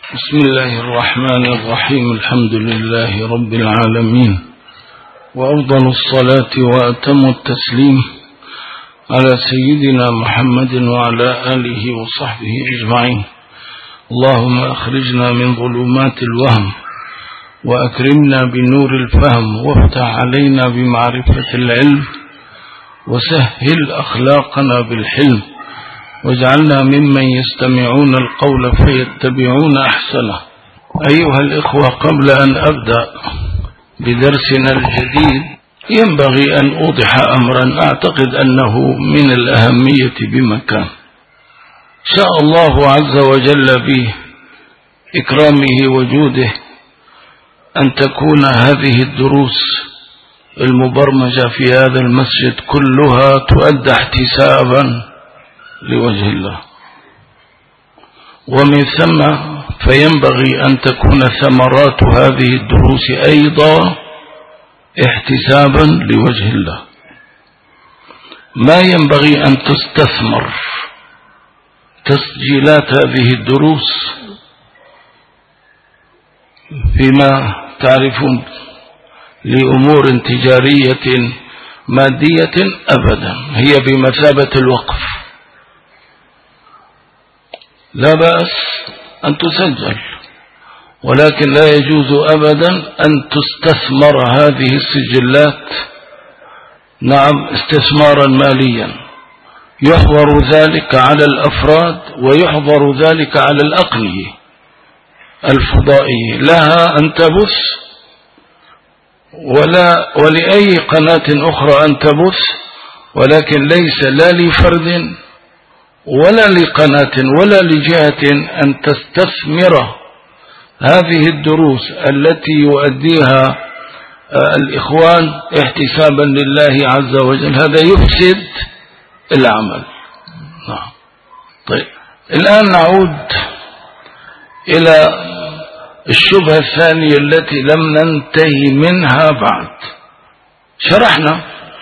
بسم الله الرحمن الرحيم. الحمد لله رب العالمين، وأفضل الصلاة وأتم التسليم على سيدنا محمد وعلى آله وصحبه أجمعين. اللهم أخرجنا من ظلمات الوهم وأكرمنا بنور الفهم، وافتح علينا بمعرفة العلم، وسهل أخلاقنا بالحلم، واجعلنا ممن يستمعون القول فيتبعون أحسنه. أيها الإخوة، قبل أن أبدأ بدرسنا الجديد ينبغي أن أوضح أمرا أعتقد أنه من الأهمية بمكان. شاء الله عز وجل بإكرامه وجوده أن تكون هذه الدروس المبرمجة في هذا المسجد كلها تؤدى احتسابا لوجه الله، ومن ثم فينبغي أن تكون ثمرات هذه الدروس أيضا احتسابا لوجه الله. ما ينبغي أن تستثمر تسجيلات هذه الدروس فيما تعرفون لأمور تجارية مادية أبدا، هي بمثابة الوقف. لا بأس أن تسجل، ولكن لا يجوز أبدا أن تستثمر هذه السجلات استثمارا ماليا، يحظر ذلك على الأفراد ويحظر ذلك على الأقنية الفضائية. لها أن تبث ولأي قناة أخرى أن تبث، ولكن ليس لا لفرد ولا لقناة ولا لجهة أن تستثمر هذه الدروس التي يؤديها الإخوان احتسابا لله عز وجل. هذا يفسد العمل. طيب، الآن نعود إلى الشبهة الثانية التي لم ننتهي منها بعد. شرحنا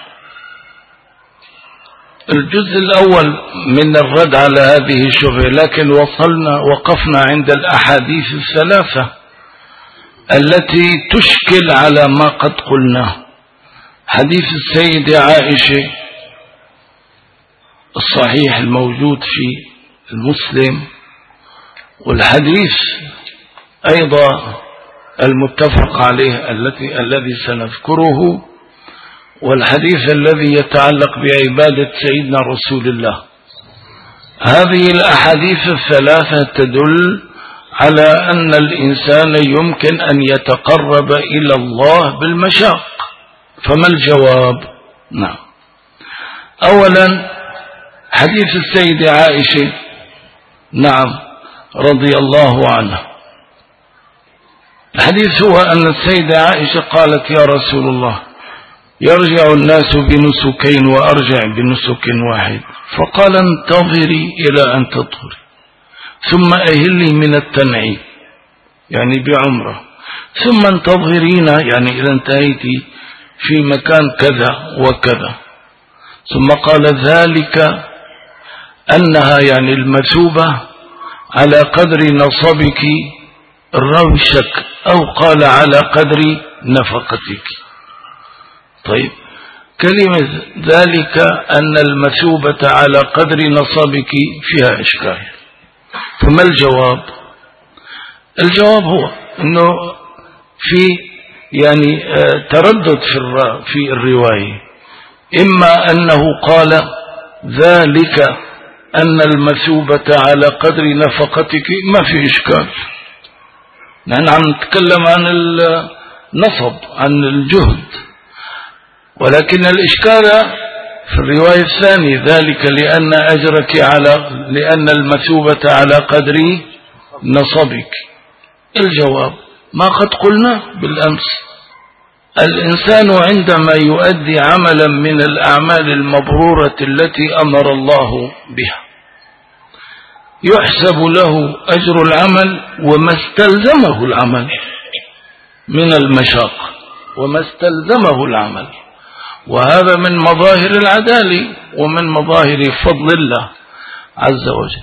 الجزء الأول من الرد على هذه الشبهة، لكن وقفنا عند الأحاديث الثلاثة التي تشكل على ما قد قلناه. حديث السيدة عائشة الصحيح الموجود في المسلم، والحديث أيضا المتفق عليه الذي سنذكره، والحديث الذي يتعلق بعبادة سيدنا رسول الله. هذه الأحاديث الثلاثة تدل على أن الإنسان يمكن أن يتقرب إلى الله بالمشاق. فما الجواب؟ أولا حديث السيدة عائشة رضي الله عنها. الحديث هو أن السيدة عائشة قالت: يا رسول الله، يرجع الناس بنسكين وأرجع بنسك واحد، فقال: انتظري إلى أن تطهري، ثم أهلي من التنعيم يعني بعمرة، ثم انتظرين يعني إذا انتهيت في مكان كذا وكذا. ثم قال: ذلك أنها يعني المثوبة على قدر نصبك، الراوي شك، أو قال على قدر نفقتك. طيب، كلمة ذلك أن المثوبة على قدر نصبك فيها إشكال. فما الجواب؟ الجواب هو أنه في تردد في الرواية. إما أنه قال ذلك أن المثوبة على قدر نفقتك، ما في إشكال، نحن عم نتكلم عن النصب، عن الجهد، ولكن الإشكال في الرواية الثانية: ذلك لأن المثوبة على قدر نصبك. الجواب ما قد قلنا بالأمس: الإنسان عندما يؤدي عملا من الأعمال المبرورة التي أمر الله بها يحسب له أجر العمل وما استلزمه العمل من المشاق، وما استلزمه العمل. وهذا من مظاهر العدالة ومن مظاهر فضل الله عز وجل.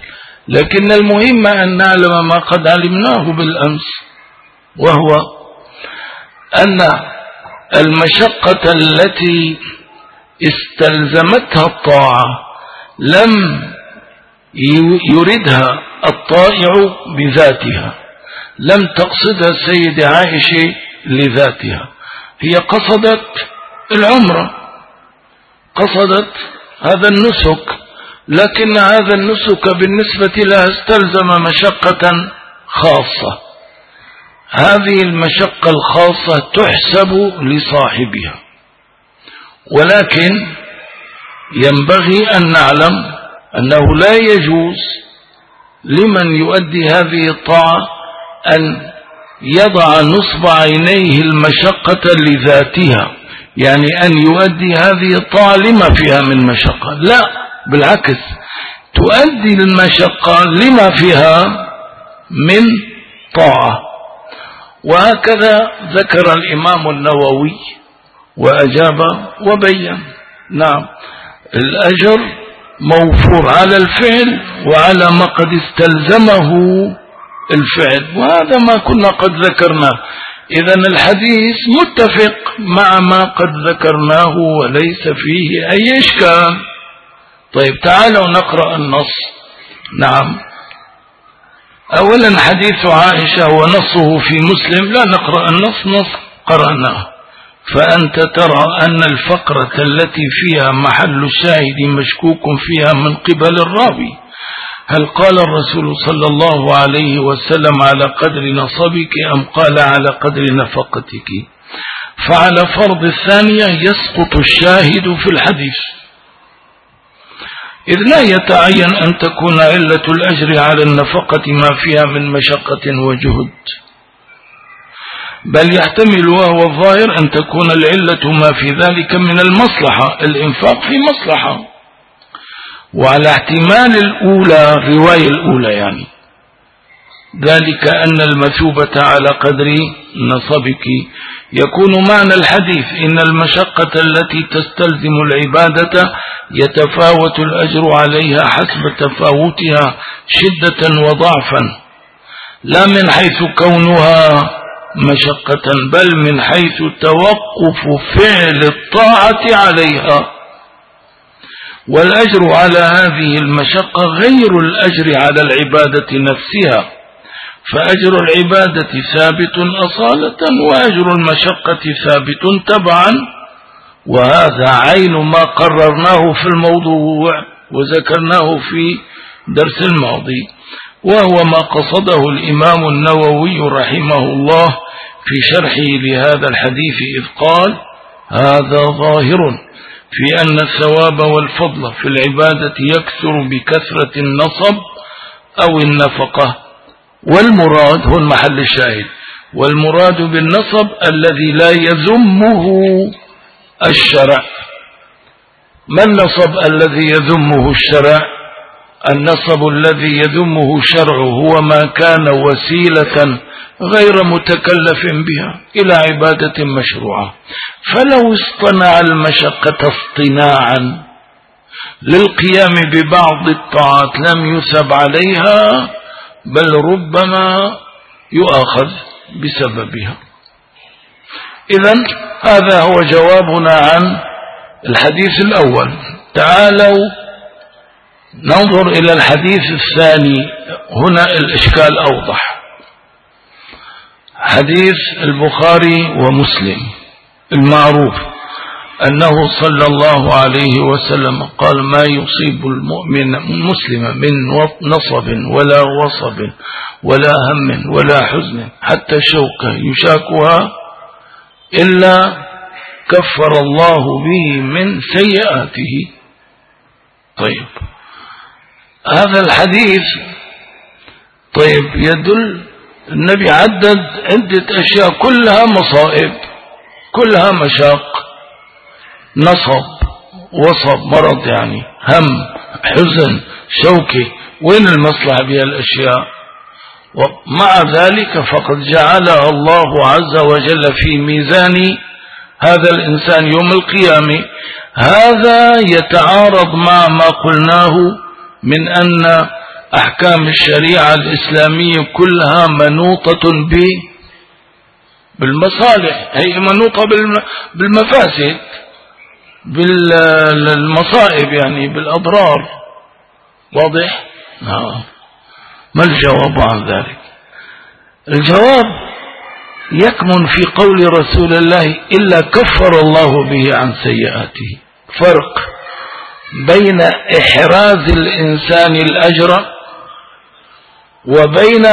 لكن المهم أن نعلم ما قد علمناه بالأمس، وهو أن المشقة التي استلزمتها الطاعة لم يردها الطائع بذاتها، لم تقصدها السيدة عائشة لذاتها، هي قصدت العمرة، قصدت هذا النسك، لكن هذا النسك بالنسبة لها استلزم مشقة خاصة، هذه المشقة الخاصة تحسب لصاحبها، ولكن ينبغي أن نعلم أنه لا يجوز لمن يؤدي هذه الطاعة أن يضع نصب عينيه المشقة لذاتها، يعني أن يؤدي هذه الطاعة لما فيها من مشقة، لا، بالعكس، تؤدي المشقة لما فيها من طاعة. وهكذا ذكر الإمام النووي وأجاب وبين. نعم، الأجر موفور على الفعل وعلى ما قد استلزمه الفعل، وهذا ما كنا قد ذكرناه. إذن الحديث متفق مع ما قد ذكرناه وليس فيه أي إشكال. طيب، تعالوا نقرأ النص. نعم، أولا حديث عائشة ونصه في مسلم، لا نقرأ النص، نص قرأناه. فأنت ترى أن الفقرة التي فيها محل الشاهد مشكوك فيها من قبل الراوي، هل قال الرسول صلى الله عليه وسلم على قدر نصبك أم قال على قدر نفقتك؟ فعلى فرض الثانية يسقط الشاهد في الحديث، إذ لا يتعين أن تكون علة الأجر على النفقة ما فيها من مشقة وجهد، بل يحتمل وهو الظاهر أن تكون العلة ما في ذلك من المصلحة، الإنفاق في مصلحة. وعلى احتمال الأولى، الرواية الأولى يعني، ذلك أن المثوبة على قدر نصبك، يكون معنى الحديث إن المشقة التي تستلزم العبادة يتفاوت الأجر عليها حسب تفاوتها شدة وضعفا، لا من حيث كونها مشقة، بل من حيث توقف فعل الطاعة عليها. والأجر على هذه المشقة غير الأجر على العبادة نفسها، فأجر العبادة ثابت أصالة وأجر المشقة ثابت تبعا، وهذا عين ما قررناه في الموضوع وذكرناه في درس الماضي، وهو ما قصده الإمام النووي رحمه الله في شرحه لهذا الحديث، إذ قال: هذا ظاهر في أن الثواب والفضل في العبادة يكثر بكثرة النصب أو النفقة، والمراد هو المحل الشاهد، والمراد بالنصب الذي لا يذمه الشرع. ما النصب الذي يذمه الشرع؟ النصب الذي يذمه الشرع هو ما كان وسيلة غير متكلف بها إلى عبادة مشروعة، فلو اصطنع المشقة اصطناعا للقيام ببعض الطاعات لم يثب عليها، بل ربما يؤاخذ بسببها. إذن هذا هو جوابنا عن الحديث الأول. تعالوا ننظر إلى الحديث الثاني، هنا الإشكال أوضح. حديث البخاري ومسلم المعروف أنه صلى الله عليه وسلم قال: ما يصيب المؤمن المسلم من نصب ولا وصب ولا هم ولا حزن حتى شوكة يشاكها إلا كفر الله به من سيئاته. طيب، هذا الحديث يدل، النبي عدد عدة أشياء كلها مصائب، كلها مشاق، نصب، وصب مرض يعني، هم، حزن، شوكة، وين المصلحة بها الأشياء؟ ومع ذلك فقد جعلها الله عز وجل في ميزان هذا الإنسان يوم القيامة. هذا يتعارض مع ما قلناه من أن أحكام الشريعة الإسلامية كلها منوطة بالمصالح، هي منوطة بالمفاسد، بالمصائب، يعني بالأضرار. واضح؟ ما الجواب عن ذلك؟ الجواب يكمن في قول رسول الله: إلا كفر الله به عن سيئاته. فرق بين إحراز الإنسان الأجر وبين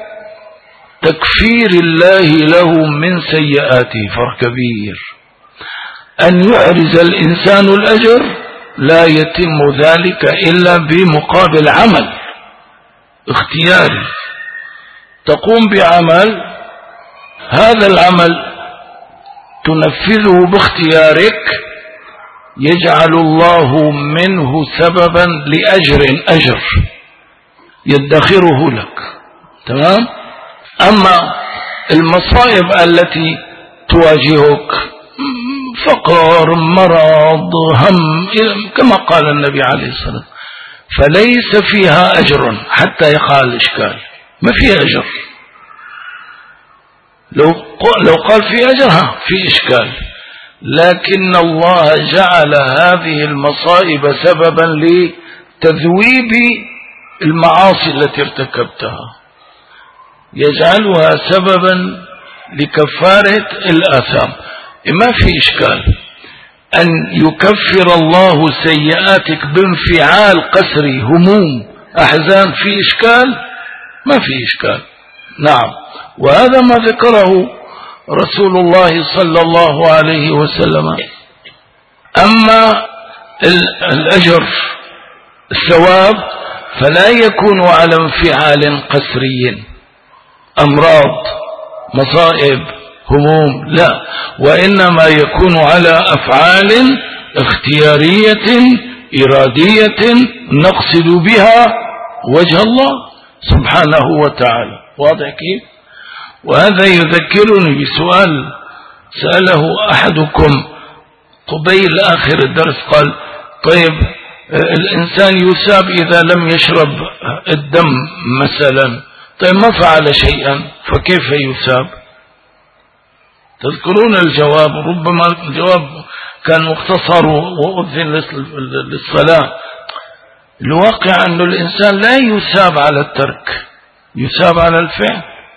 تكفير الله له من سيئاته، فرق كبير. أن يحرز الإنسان الأجر لا يتم ذلك إلا بمقابل عمل اختياري، تقوم بعمل، هذا العمل تنفذه باختيارك، يجعل الله منه سببا أجر يدخره لك. تمام؟ أما المصائب التي تواجهك، فقر، مرض، هم، كما قال النبي عليه الصلاة والسلام، فليس فيها أجر حتى يقع الإشكال، ما فيها أجر. لو قال في أجر في إشكال، لكن الله جعل هذه المصائب سببا لتذويب المعاصي التي ارتكبتها، يجعلها سببا لكفارة الآثام. ما في إشكال أن يكفر الله سيئاتك بانفعال قسري، هموم، أحزان، في إشكال؟ ما في إشكال. نعم، وهذا ما ذكره رسول الله صلى الله عليه وسلم. أما الأجر، الثواب، فلا يكون على انفعال قسري، أمراض، مصائب، هموم، لا، وإنما يكون على أفعال اختيارية إرادية نقصد بها وجه الله سبحانه وتعالى. واضح كيف؟ وهذا يذكرني بسؤال سأله أحدكم قبيل آخر الدرس، قال: طيب الإنسان يثاب إذا لم يشرب الدم مثلا، طيب ما فعل شيئا فكيف يثاب؟ تذكرون الجواب؟ ربما الجواب كان مختصر وأذن للصلاة. الواقع أن الإنسان لا يثاب على الترك، يثاب على الفعل.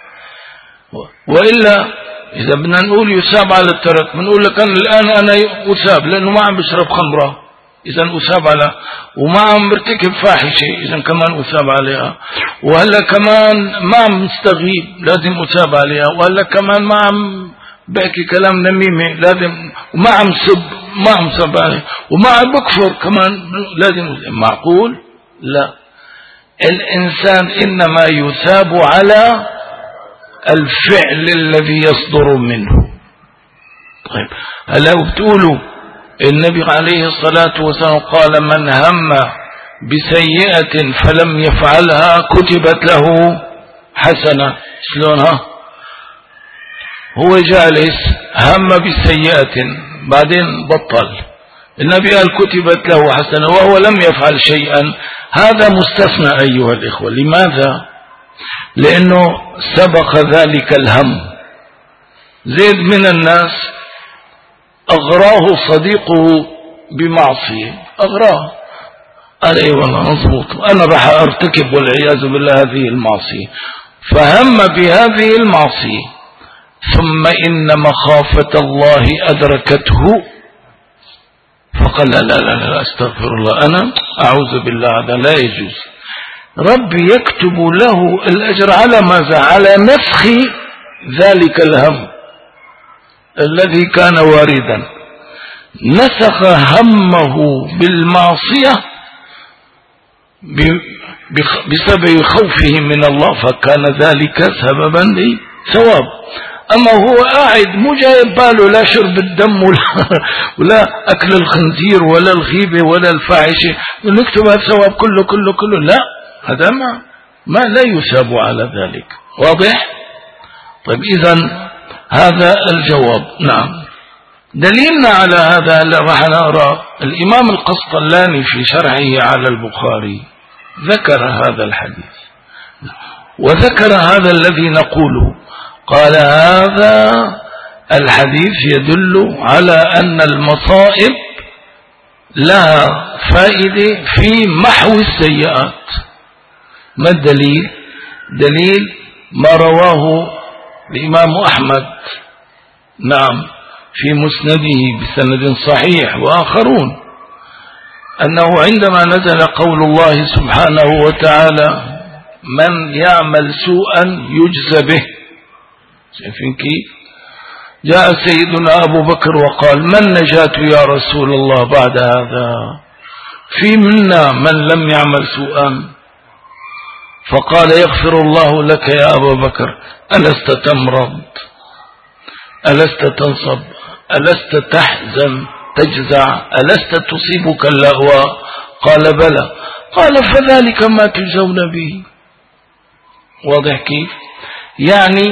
وإلا إذا بدنا نقول يثاب على الترك، بنقول لك الآن أنا أثاب لأنه ما عم بشرب خمرة، إذا أثاب على، وما عم برتكب فاحشة، إذا كمان أثاب عليها، وهلا كمان ما عم مستغيب، لازم أثاب عليها، وهلا كمان ما عم بحكي كلام نميمة، لازم، وما عم سب، ما عم سب عليه، وما عم بكفر كمان، لازم. معقول؟ لا، الإنسان إنما يثاب على الفعل الذي يصدر منه. طيب هلا بتقولوا النبي عليه الصلاة والسلام قال: من هم بسيئة فلم يفعلها كتبت له حسنة. شلونها؟ هو جالس هم بسيئة بعدين بطل، النبي قال كتبت له حسنة وهو لم يفعل شيئا. هذا مستثنى أيها الإخوة. لماذا؟ لأنه سبق ذلك الهم. زيد من الناس أغراه صديقه بمعصية، أغراه، قال: أي والله مضبوط، أنا راح أرتكب والعياذ بالله هذه المعصية، فهم بهذه المعصية، ثم إن مخافة الله أدركته فقال: لا لا لا لا، أستغفر الله، أنا أعوذ بالله، هذا لا يجوز. ربي يكتب له الأجر على ماذا؟ على نسخ ذلك الهم الذي كان واردا، نسخ همه بالمعصية بسبب خوفه من الله، فكان ذلك سببا لثواب. أما هو قاعد مو جايب باله لا شرب الدم ولا أكل الخنزير ولا الغيبة ولا الفاحشة، ونكتب الثواب كله كله كله، لا، هذا ما لا يثاب على ذلك. واضح؟ طيب إذن هذا الجواب. نعم، دليلنا على هذا راح نرى الإمام القسطلاني في شرحه على البخاري ذكر هذا الحديث وذكر هذا الذي نقوله. قال هذا الحديث يدل على أن المصائب لها فائدة في محو السيئات. ما الدليل؟ دليل ما رواه الإمام أحمد نعم في مسنده بسند صحيح وآخرون، أنه عندما نزل قول الله سبحانه وتعالى من يعمل سوءا يجزى به، شايفين كيف؟ جاء سيدنا أبو بكر وقال ما النجاة يا رسول الله بعد هذا؟ في منا من لم يعمل سوءا؟ فقال يغفر الله لك يا أبا بكر، ألست تمرض؟ ألست تنصب؟ ألست تحزن تجزع؟ ألست تصيبك اللهوى؟ قال بلى. قال فذلك ما تجزون به. واضح كيف؟ يعني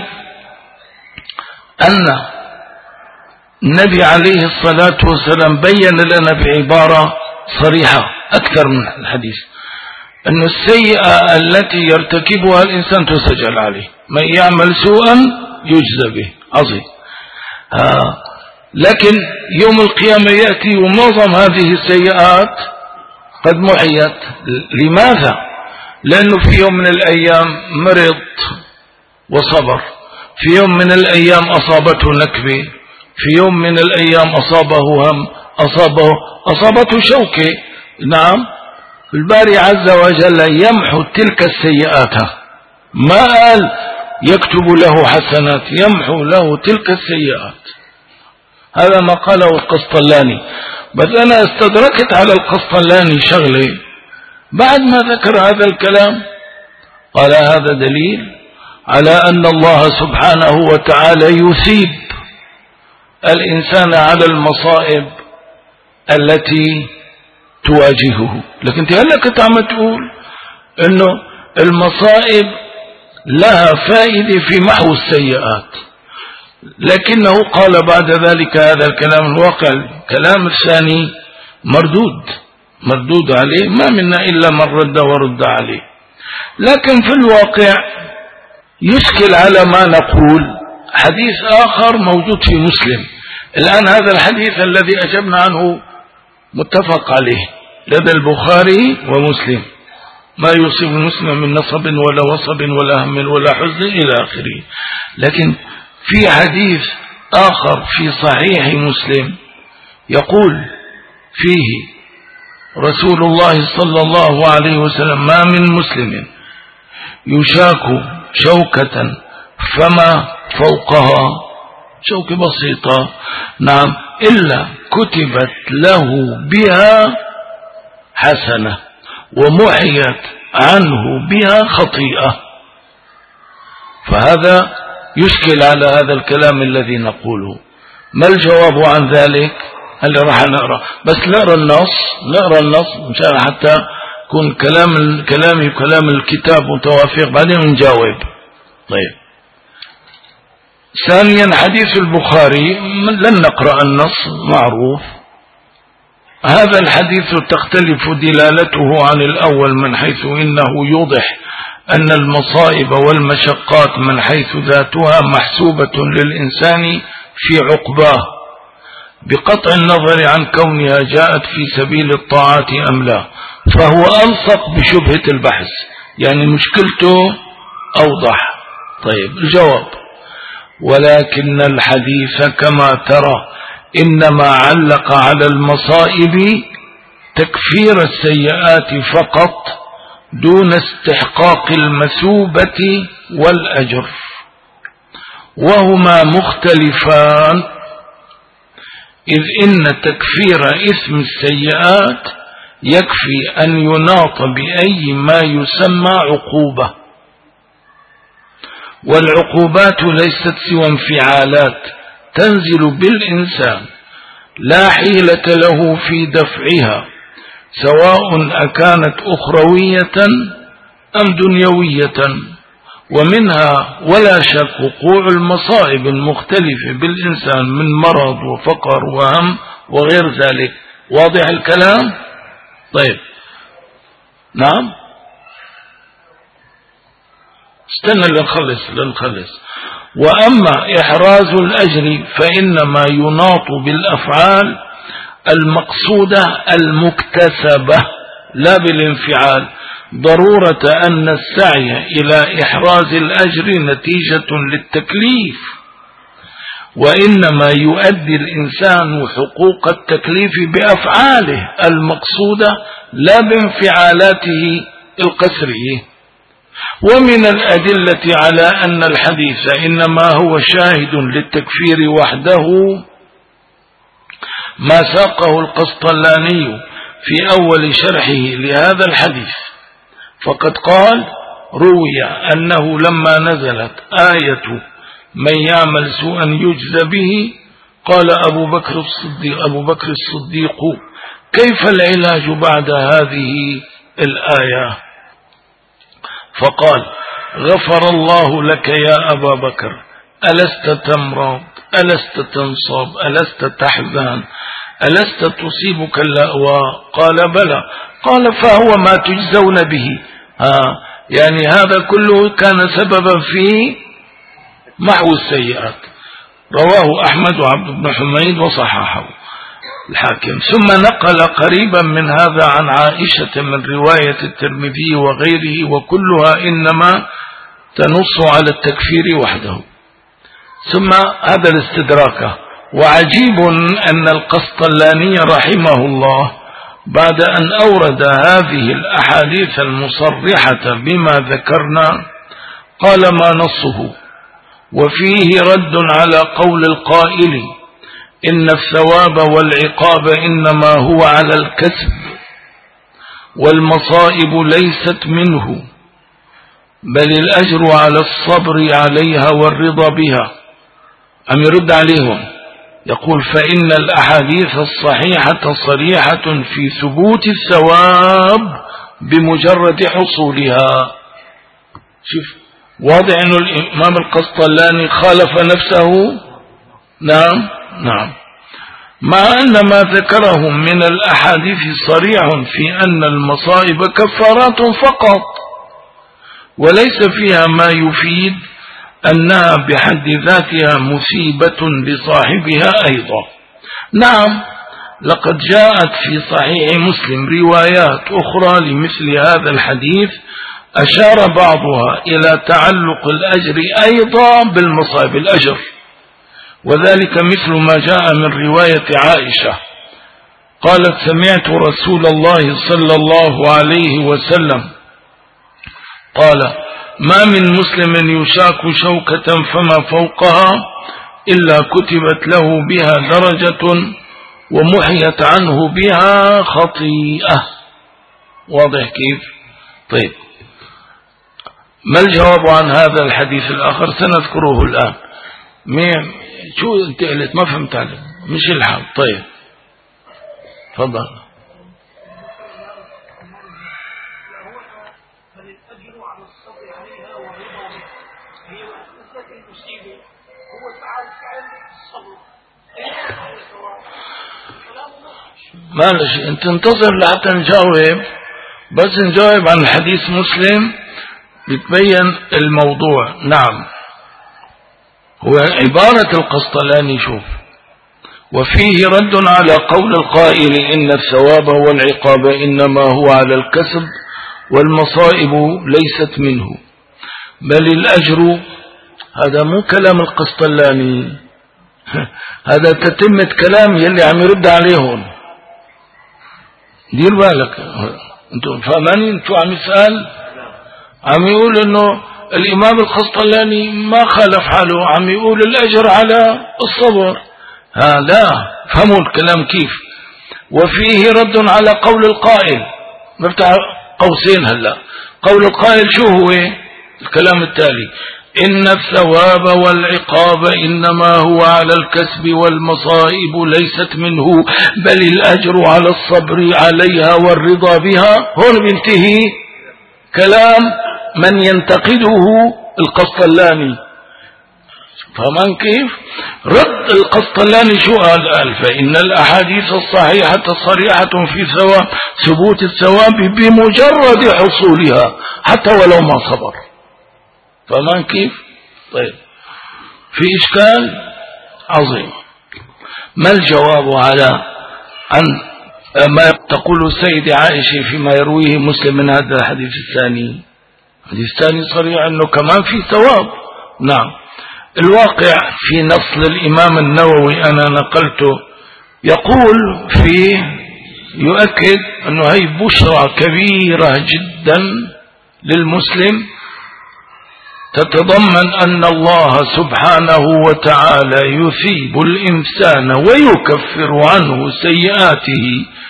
أن النبي عليه الصلاة والسلام بين لنا بعبارة صريحة أكثر من الحديث أن السيئة التي يرتكبها الإنسان تسجل عليه، من يعمل سوءا يجزى به. عظيم. لكن يوم القيامة يأتي ومعظم هذه السيئات قد محيت. لماذا؟ لأنه في يوم من الأيام مرض وصبر، في يوم من الأيام أصابته نكبة، في يوم من الأيام أصابه هم، أصابته شوكة. نعم، الباري عز وجل يمحو تلك السيئات، ما قال يكتب له حسنات، يمحو له تلك السيئات. هذا ما قاله القسطلاني. بس أنا استدركت على القسطلاني شغلة بعد ما ذكر هذا الكلام، قال هذا دليل على أن الله سبحانه وتعالى يثيب الإنسان على المصائب التي تواجهه. لكن انت هلا كنت عم تقول انه المصائب لها فائدة في محو السيئات، لكنه قال بعد ذلك هذا الكلام الواقع، الكلام الثاني مردود عليه، ما منا إلا من رد ورد عليه. لكن في الواقع يشكل على ما نقول حديث آخر موجود في مسلم. الآن هذا الحديث الذي أجبنا عنه متفق عليه لدى البخاري ومسلم، ما يصيب المسلم من نصب ولا وصب ولا هم ولا حزن إلى آخره. لكن في حديث آخر في صحيح مسلم يقول فيه رسول الله صلى الله عليه وسلم ما من مسلم يشاك شوكة فما فوقها، شوكة بسيطة نعم، إلا كتبت له بها حسنة ومحيت عنه بها خطيئة. فهذا يشكل على هذا الكلام الذي نقوله. ما الجواب عن ذلك؟ هل راح نقرأ؟ بس نقرأ النص مشان حتى يكون كلامي وكلام الكتاب متوافق، بعدين نجاوب. طيب، ثانيا حديث البخاري لن نقرأ النص معروف. هذا الحديث تختلف دلالته عن الأول من حيث إنه يوضح أن المصائب والمشقات من حيث ذاتها محسوبة للإنسان في عقباه بقطع النظر عن كونها جاءت في سبيل الطاعات أم لا، فهو ألصق بشبهة البحث، يعني مشكلته أوضح. طيب الجواب: ولكن الحديث كما ترى إنما علق على المصائب تكفير السيئات فقط دون استحقاق المثوبة والأجر، وهما مختلفان، إذ إن تكفير اسم السيئات يكفي أن يناط بأي ما يسمى عقوبة، والعقوبات ليست سوى انفعالات تنزل بالإنسان لا حيلة له في دفعها، سواء أكانت أخروية أم دنيوية. ومنها ولا شك وقوع المصائب المختلفة بالإنسان من مرض وفقر وهم وغير ذلك. واضح الكلام؟ طيب، نعم، استنى لنخلص. وأما إحراز الأجر فإنما يناط بالأفعال المقصودة المكتسبة لا بالانفعال، ضرورة أن السعي إلى إحراز الأجر نتيجة للتكليف، وإنما يؤدي الإنسان حقوق التكليف بأفعاله المقصودة لا بانفعالاته القسرية. ومن الأدلة على أن الحديث إنما هو شاهد للتكفير وحده ما ساقه القسطلاني في أول شرحه لهذا الحديث، فقد قال: روي أنه لما نزلت آية من يعمل سوءا يجزى به قال أبو بكر الصديق كيف العلاج بعد هذه الآية؟ فقال: غفر الله لك يا أبا بكر، ألست تمرض، ألست تنصب، ألست تحزن، ألست تصيبك اللأواء؟ قال: بلى. قال: فهو ما تجزون به. يعني هذا كله كان سببا في محو السيئات. رواه أحمد وعبد بن حميد وصححه الحاكم. ثم نقل قريبا من هذا عن عائشة من رواية الترمذي وغيره، وكلها إنما تنص على التكفير وحده. ثم هذا الاستدراك. وعجيب أن القسطلاني رحمه الله بعد أن أورد هذه الأحاديث المصرحة بما ذكرنا قال ما نصه: وفيه رد على قول القائل إن الثواب والعقاب إنما هو على الكسب والمصائب ليست منه، بل الأجر على الصبر عليها والرضا بها. أم يرد عليهم يقول: فإن الأحاديث الصحيحة صريحة في ثبوت الثواب بمجرد حصولها. شوف، واضح أن الإمام القسطلاني خالف نفسه. نعم مع أن ما ذكره من الأحاديث صريح في أن المصائب كفارات فقط، وليس فيها ما يفيد أنها بحد ذاتها مصيبة لصاحبها أيضا. نعم، لقد جاءت في صحيح مسلم روايات أخرى لمثل هذا الحديث أشار بعضها إلى تعلق الأجر أيضا بالمصائب الأجر، وذلك مثل ما جاء من رواية عائشة قالت: سمعت رسول الله صلى الله عليه وسلم قال: ما من مسلم يشاك شوكة فما فوقها إلا كتبت له بها درجة ومحيت عنه بها خطيئة. واضح كيف؟ طيب، ما الجواب عن هذا الحديث الآخر؟ سنذكره الآن. شو انت قلت؟ ما فهمت عليه، مش الحال. طيب تفضل. معلش انت انتظر لحتى نجاوب، بس نجاوب عن الحديث مسلم بتبين الموضوع. نعم، هو عبارة القسطلاني شوف: وفيه رد على قول القائل إن الثواب والعقاب إنما هو على الكسب والمصائب ليست منه، بل الأجر. هذا مو كلام القسطلاني، هذا تتمة كلام يلي عم يرد عليهم. دير بالك، انتوا فاهمانين شو عم يسأل؟ عم يقول انه الامام القسطلاني ما خالف حاله، عم يقول الاجر على الصبر. لا، فهموا الكلام كيف. وفيه رد على قول القائل، نفتح قوسين هلا. قول القائل شو هو؟ الكلام التالي: إن الثواب والعقاب إنما هو على الكسب والمصائب ليست منه، بل الأجر على الصبر عليها والرضا بها. هون بينتهي كلام من ينتقده القسطلاني. فهمان كيف؟ رد القسطلاني شو قال؟ فإن الأحاديث الصحيحة صريحة في ثبوت الثواب بمجرد حصولها حتى ولو ما صبر. فما كيف؟ طيب، في إشكال عظيم. ما الجواب على أن ما تقول السيدة عائشة فيما يرويه مسلم من هذا الحديث الثاني؟ الحديث الثاني صريح أنه كمان في ثواب. نعم، الواقع في نص الإمام النووي أنا نقلته يقول فيه، يؤكد أنه هي بشرى كبيرة جدا للمسلم تتضمن أن الله سبحانه وتعالى يثيب الإنسان ويكفر عنه سيئاته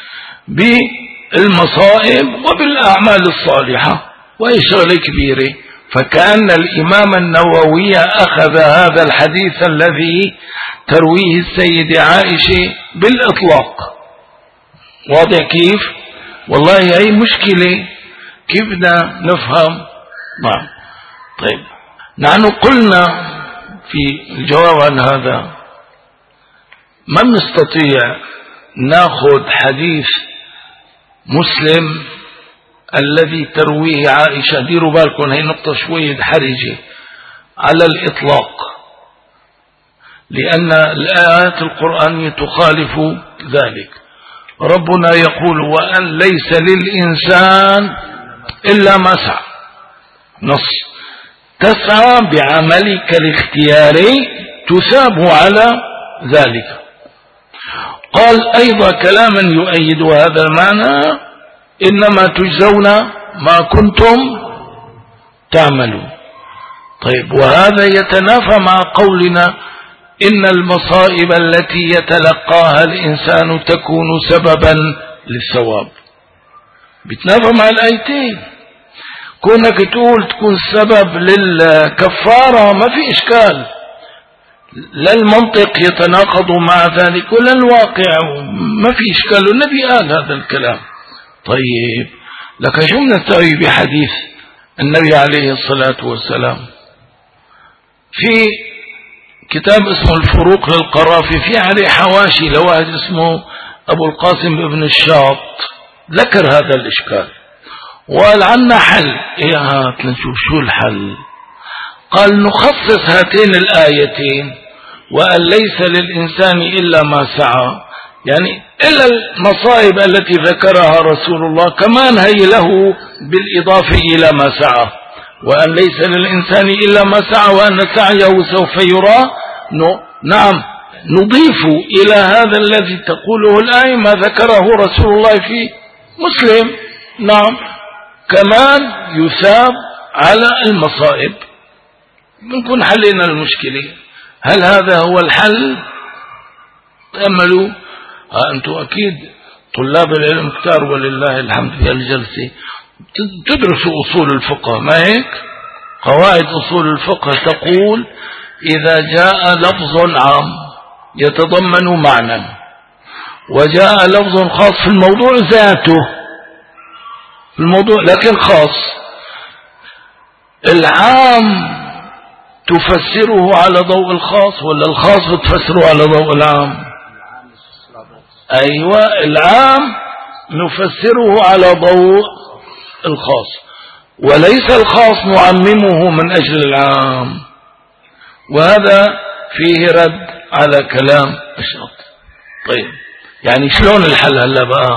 بالمصائب وبالأعمال الصالحة، وهي شغلة كبيرة. فكأن الإمام النووي أخذ هذا الحديث الذي ترويه السيدة عائشة بالإطلاق. واضح كيف؟ والله هي مشكلة، كيف بدنا نفهم؟ نعم. طيب، نحن قلنا في الجواب عن هذا ما نستطيع ناخذ حديث مسلم الذي ترويه عائشة، ديروا بالكم هي نقطة شوية حرجة، على الإطلاق، لأن الآيات القرآنية تخالف ذلك. ربنا يقول وأن ليس للإنسان إلا ما سعى، نص، تسعى بعملك الاختياري تثاب على ذلك. قال أيضا كلاما يؤيد هذا المعنى، إنما تجزون ما كنتم تعملون. طيب، وهذا يتنافى مع قولنا إن المصائب التي يتلقاها الإنسان تكون سببا للثواب، بتنافى مع الآيتين. كونك تقول تكون سبب للكفارة ما في إشكال، لا المنطق يتناقض مع ذلك ولا الواقع، ما في إشكال، والنبي قال هذا الكلام. طيب، لكن شو نستوي بحديث النبي عليه الصلاة والسلام في كتاب اسمه الفروق للقرافي، في عليه حواشي لواحد اسمه أبو القاسم ابن الشاط، ذكر هذا الإشكال وقال عنا حل. إيه هات نشوف شو الحل. قال نخصص هاتين الآيتين، وأن ليس للإنسان إلا ما سعى، يعني إلا المصائب التي ذكرها رسول الله كمان هي له بالإضافة إلى ما سعى، وأن ليس للإنسان إلا ما سعى وأن سعيه سوف يرى. نعم، نضيف إلى هذا الذي تقوله الآية ما ذكره رسول الله في مسلم. نعم، كمان يثاب على المصائب. نكون حلينا المشكلة. هل هذا هو الحل؟ تأملوا، أنتم أكيد طلاب العلم كتار ولله الحمد في الجلسة تدرسوا أصول الفقه، ما هيك؟ قواعد أصول الفقه تقول إذا جاء لفظ عام يتضمن معنى وجاء لفظ خاص في الموضوع ذاته، في الموضوع لكن خاص، العام تفسره على ضوء الخاص ولا الخاص تفسره على ضوء العام؟ أيوة، العام نفسره على ضوء الخاص، وليس الخاص نعممه من أجل العام. وهذا فيه رد على كلام الشاطئ. طيب، يعني شلون الحل هلا بقى؟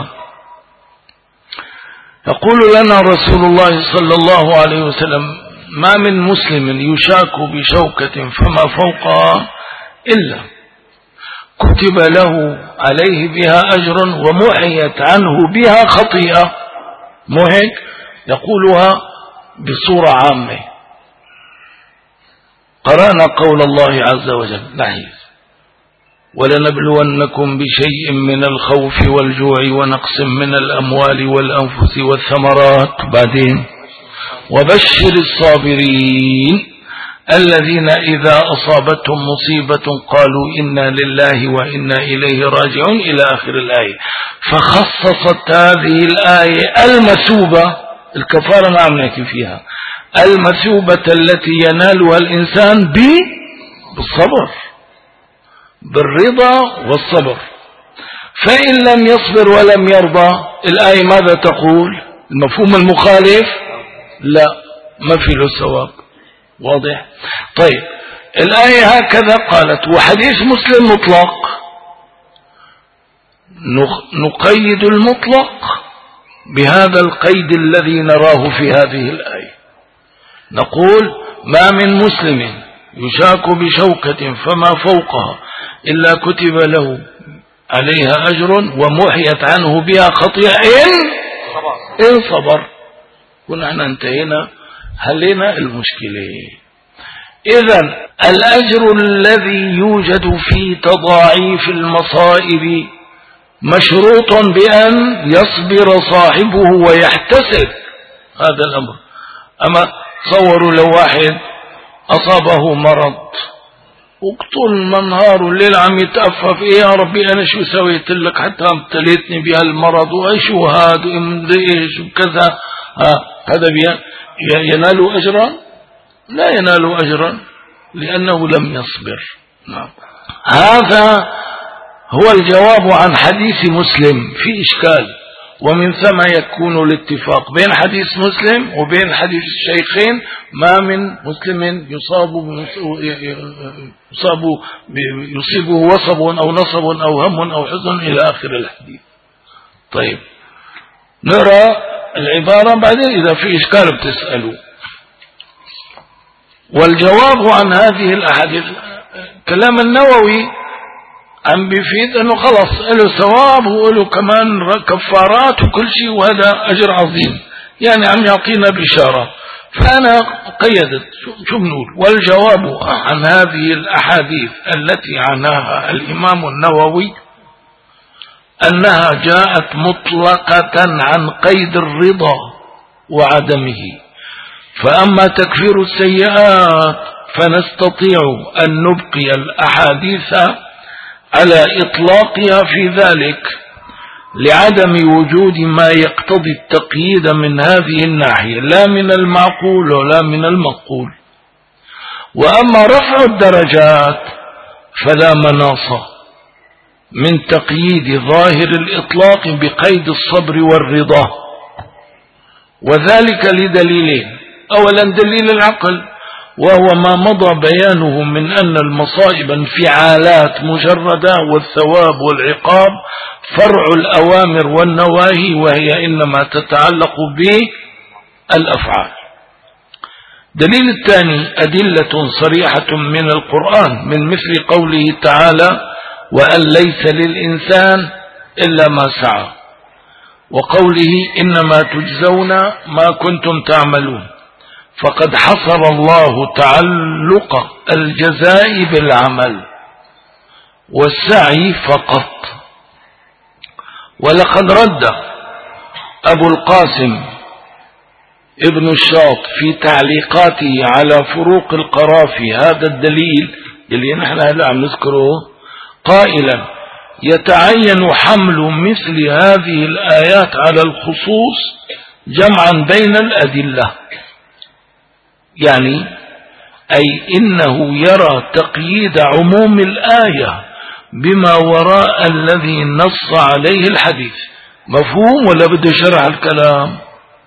يقول لنا رسول الله صلى الله عليه وسلم ما من مسلم يشاك بشوكة فما فوقها إلا كتب له عليه بها أجر ومحيت عنه بها خطيئة. محيت يقولها بصورة عامة. قرأنا قول الله عز وجل نحيف ولنبلونكم بشيء من الخوف والجوع ونقص من الأموال والأنفس والثمرات، بعدين وبشر الصابرين الذين إذا أصابتهم مصيبة قالوا إنا لله وإنا إليه راجعون إلى آخر الآية. فخصصت هذه الآية المثوبة، الكفارة ما عم نحكي فيها، المثوبة التي ينالها الإنسان بالصبر، بالرضا والصبر. فإن لم يصبر ولم يرضى، الآية ماذا تقول؟ المفهوم المخالف لا، ما في له ثواب. واضح؟ طيب الآية هكذا قالت. وحديث مسلم مطلق، نقيد المطلق بهذا القيد الذي نراه في هذه الآية، نقول ما من مسلم يشاك بشوكة فما فوقها إلا كتب له عليها أجر ومحيت عنه بها خطيئة إن صبر. ونحن انتهينا، حلينا المشكلة. إذن الأجر الذي يوجد في تضاعيف المصائب مشروط بأن يصبر صاحبه ويحتسب هذا الأمر. أما تصوروا لو واحد أصابه مرض وطول النهار والليل عم يتأفف، إيه يا ربي أنا شو سويت لك حتى ابتليتني بهالمرض وشو هذا ومدري إيش وكذا، هذا ينال أجرا؟ لا ينال أجرا لأنه لم يصبر. نعم. هذا هو الجواب عن حديث مسلم. في إشكال، ومن ثم يكون الاتفاق بين حديث مسلم وبين حديث الشيخين. ما من مسلم يصيبه وصب أو نصب أو هم أو حزن إلى آخر الحديث. طيب نرى العبارة بعدين إذا في إشكال بتسألوا. والجواب عن هذه الأحاديث كلام النووي عم بيفيد أنه خلص له ثواب وله كمان كفارات وكل شيء، وهذا أجر عظيم، يعني عم يعطينا بشارة. فأنا قيدت شو بنقول؟ والجواب عن هذه الأحاديث التي عناها الإمام النووي أنها جاءت مطلقة عن قيد الرضا وعدمه. فأما تكفير السيئات فنستطيع أن نبقي الأحاديث على إطلاقها في ذلك لعدم وجود ما يقتضي التقييد من هذه الناحية، لا من المعقول ولا من المقول. وأما رفع الدرجات فلا مناص من تقييد ظاهر الإطلاق بقيد الصبر والرضا، وذلك لدليلين. أولا دليل العقل، وهو ما مضى بيانه من أن المصائب انفعالات مجردة، والثواب والعقاب فرع الأوامر والنواهي، وهي إنما تتعلق بالأفعال. دليل الثاني أدلة صريحة من القرآن، من مثل قوله تعالى وأن ليس للإنسان إلا ما سعى، وقوله إنما تجزون ما كنتم تعملون. فقد حصر الله تعلق الجزاء بالعمل والسعي فقط. ولقد رد أبو القاسم ابن الشاط في تعليقاته على فروق القرافي هذا الدليل اللي نحن هلا عم نذكره قائلا يتعين حمل مثل هذه الآيات على الخصوص جمعا بين الأدلة، يعني أي إنه يرى تقييد عموم الآية بما وراء الذي نص عليه الحديث. مفهوم ولا بده شرح الكلام؟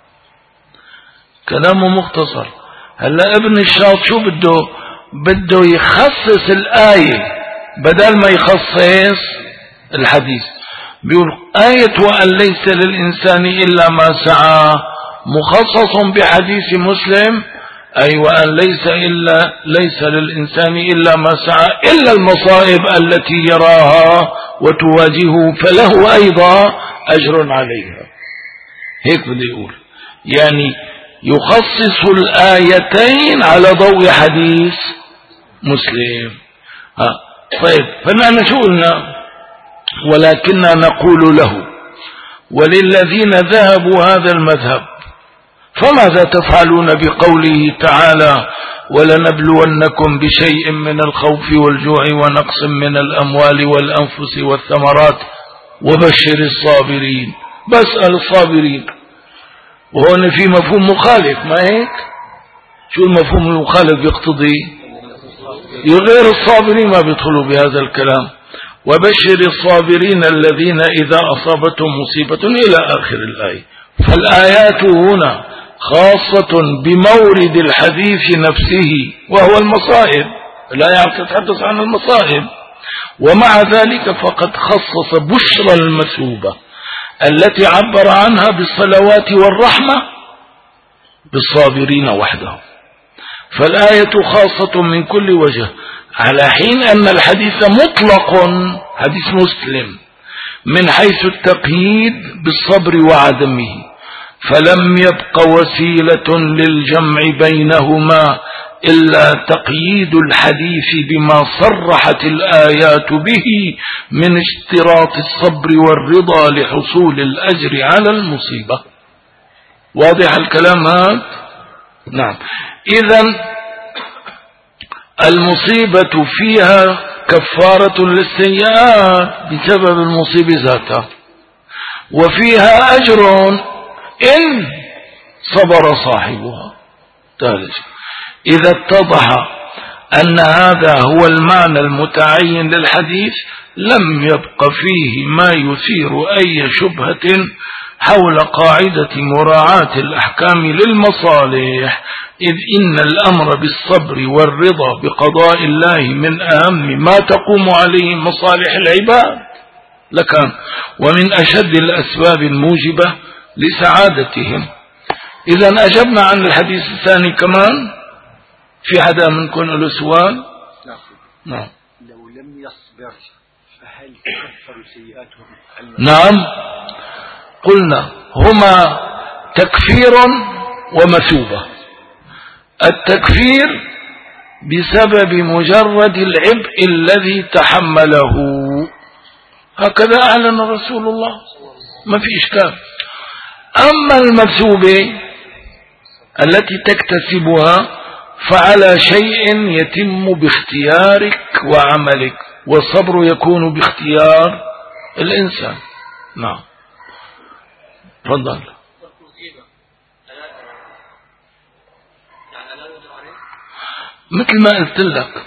كلامه مختصر. هلا ابن الشاط شو بده يخصص الآية بدل ما يخصص الحديث. بيقول آية وأن ليس للإنسان إلا ما سعى مخصص بحديث مسلم، أي وأن ليس للإنسان إلا ما سعى إلا المصائب التي يراها وتواجهه فله أيضا أجر عليها. هيك بده يقول، يعني يخصص الآيتين على ضوء حديث مسلم. طيب فنحن شو قلنا؟ ولكننا نقول له وللذين ذهبوا هذا المذهب فماذا تفعلون بقوله تعالى ولنبلونكم بشيء من الخوف والجوع ونقص من الأموال والأنفس والثمرات وبشر الصابرين؟ بسأل الصابرين، وهنا في مفهوم مخالف، ما هيك؟ شو المفهوم المخالف يقتضي؟ غير الصابرين ما بيدخلوا بهذا الكلام. وبشر الصابرين الذين إذا أصابتهم مصيبة إلى آخر الآية. فالآيات هنا خاصة بمورد الحديث نفسه وهو المصائب، الآية تتحدث عن المصائب. ومع ذلك فقد خصص بشرى المثوبة التي عبر عنها بالصلوات والرحمة بالصابرين وحده، فالآية خاصة من كل وجه، على حين أن الحديث مطلق، حديث مسلم، من حيث التقييد بالصبر وعدمه، فلم يبق وسيلة للجمع بينهما إلا تقييد الحديث بما صرحت الآيات به من اشتراط الصبر والرضا لحصول الأجر على المصيبة. واضح الكلام هذا؟ نعم. إذن المصيبة فيها كفارة للسيئات بسبب المصيبة ذاتها، وفيها أجر إن صبر صاحبها. ثالث، إذا اتضح أن هذا هو المعنى المتعين للحديث لم يبق فيه ما يثير أي شبهة حول قاعدة مراعاة الأحكام للمصالح، إذ إن الأمر بالصبر والرضا بقضاء الله من أهم ما تقوم عليه مصالح العباد لكان، ومن أشد الأسباب الموجبة لسعادتهم. إذن أجبنا عن الحديث الثاني كمان. في حدا منكم له سؤال؟ نعم. لو لم يصبر فهل تكفر سيئاته؟ نعم، قلنا هما تكفير ومثوبة. التكفير بسبب مجرد العبء الذي تحمله، هكذا أعلن رسول الله، ما في إشكال. أما المثوبة التي تكتسبها فعلى شيء يتم باختيارك وعملك، والصبر يكون باختيار الإنسان. نعم، تفضل. مثل ما قلت لك،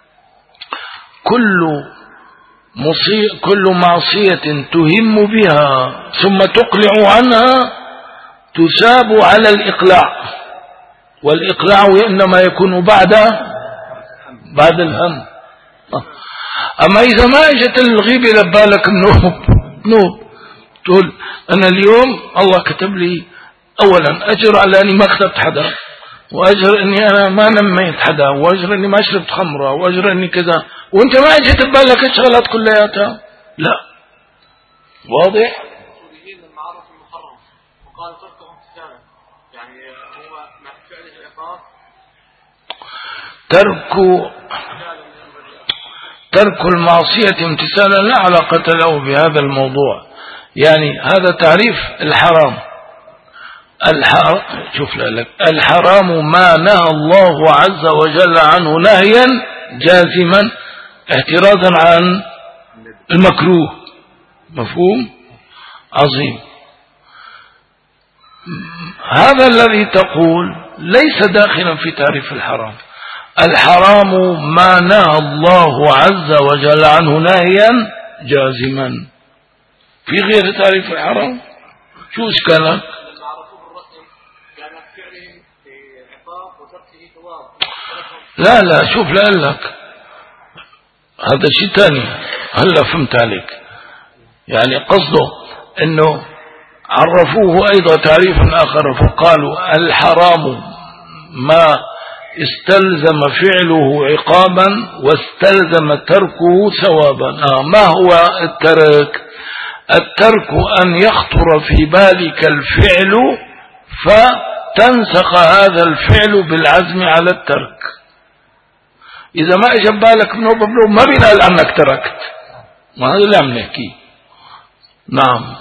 كل معصية تهم بها ثم تقلع عنها تساب على الإقلاع، والإقلاع إنما يكون بعد الهم. أما إذا ما اجت الغيبة لبالك نوب تقول أنا اليوم الله كتب لي أولا أجر على أني ما اختبت حدا، وأجر أني أنا ما نميت حدا، وأجر أني ما شربت خمرة، وأجر أني كذا، وأنت ما اجت ببالك الشغلات كلياتها. لا، واضح؟ وقال تركه امتثالا، يعني هو مع فعل العقاب ترك المعصية امتثالا لا علاقة له بهذا الموضوع. يعني هذا تعريف الحرام. شوف لك، الحرام ما نهى الله عز وجل عنه نهيا جازما احترازا عن المكروه. مفهوم؟ عظيم. هذا الذي تقول ليس داخلا في تعريف الحرام. الحرام ما نهى الله عز وجل عنه نهيا جازما، في غير تعريف الحرام. شو اشكالك؟ لا شوف لك هذا شيء ثاني. هلا فهمت عليك. يعني قصده انه عرفوه ايضا تعريفا اخر، فقالوا الحرام ما استلزم فعله عقابا واستلزم تركه ثوابا. ما هو الترك؟ الترك أن يخطر في بالك الفعل فتنسخ هذا الفعل بالعزم على الترك. إذا ما اجى بالك منه ما بينقل عنك تركت، ما هذا اللي عم نحكي. نعم.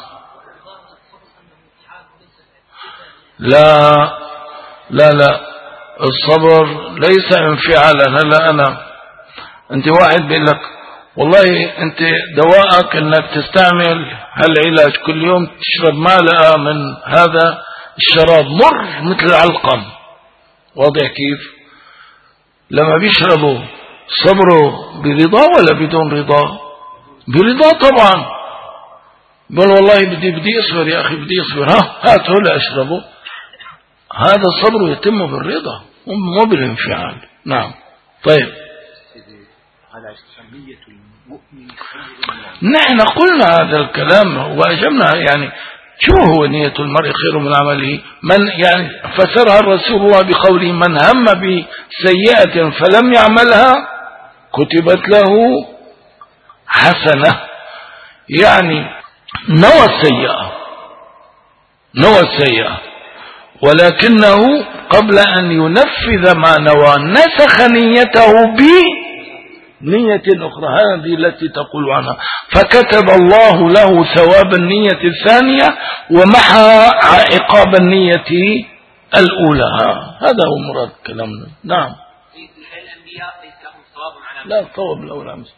لا الصبر ليس انفعالا. هلا انت واحد بيقول لك والله انت دواءك انك تستعمل هالعلاج كل يوم، تشرب معلقة من هذا الشراب مر مثل العلقم. واضح كيف؟ لما بيشربوا صبروا برضا ولا بدون رضا؟ برضا طبعا. بل والله بدي اصبر يا اخي، بدي اصبر، هاته لا اشربه. هذا الصبر يتم بالرضا مو بالانفعال. نعم. طيب على نية المؤمن نحن قلنا هذا الكلام وأجبنا، يعني شو هو نية المرء خير من عمله؟ من يعني فسرها الرسول الله بقوله من هم بسيئة فلم يعملها كتبت له حسنة، يعني نوى السيئة ولكنه قبل أن ينفذ ما نوى نسخ نيته بنية أخرى، هذه التي تقول عنها، فكتب الله له ثواب النية الثانية ومحى عقاب النية الأولى. هذا هو مراد كلامنا. نعم. الأنبياء ليس لهم ثواب على لا الثواب الأولى أمس.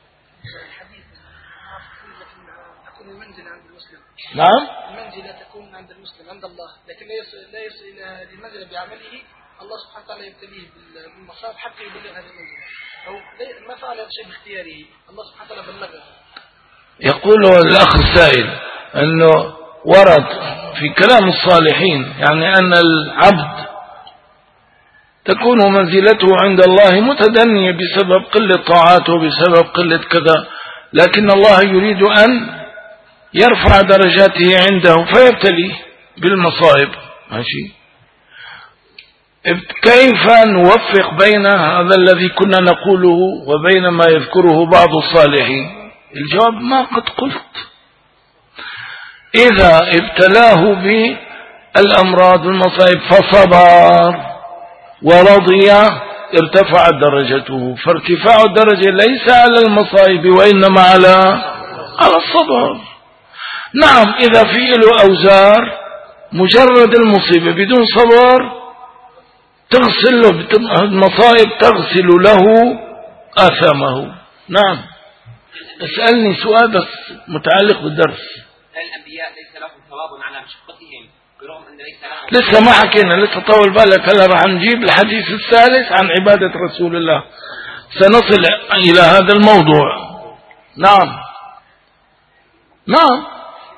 نعم. المنزلة تكون عند المسلم عند الله، لكن لا يصل إلى هذه المنزلة بعمله، الله سبحانه وتعالى يبتليه بالمصائب حتى يبلغ هذه المنزلة، أو ما فعل هذا الشيء باختياره، الله سبحانه وتعالى بلغه. يقول الأخ السائل أنه ورد في كلام الصالحين يعني أن العبد تكون منزلته عند الله متدنية بسبب قلة طاعاته بسبب قلة كذا، لكن الله يريد أن يرفع درجاته عنده فيبتليه بالمصائب. ماشي. كيف نوفق بين هذا الذي كنا نقوله وبين ما يذكره بعض الصالحين؟ الجواب ما قد قلت. إذا ابتلاه بالأمراض والمصائب فصبر ورضي ارتفعت درجته، فارتفاع الدرجة ليس على المصائب وإنما على الصبر. نعم إذا في له أوزار مجرد المصيبة بدون صبر تغسل له المصائب، تغسل له آثامه. نعم. اسألني سؤال بس متعلق بالدرس. الأنبياء ليس لهم ثواب على مشقتهم برغم أن ليس لهم. لسه ما حكينا، لسه طول بالك، هلا رح نجيب الحديث الثالث عن عبادة رسول الله، سنصل إلى هذا الموضوع. نعم. نعم.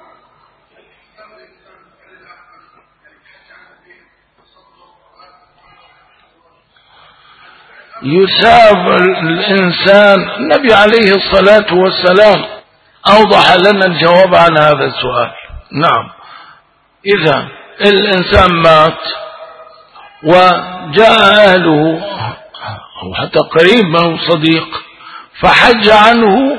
يثاب الإنسان. النبي عليه الصلاة والسلام أوضح لنا الجواب عن هذا السؤال. نعم. إذا الإنسان مات وجاء أهله أو حتى قريب من صديق فحج عنه